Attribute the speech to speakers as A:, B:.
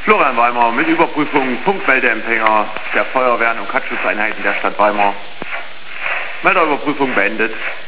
A: Florian Weimar mit Überprüfung Punktmeldeempfänger der Feuerwehren und Kattschutzeinheiten der Stadt Weimar. Meldeüberprüfung beendet.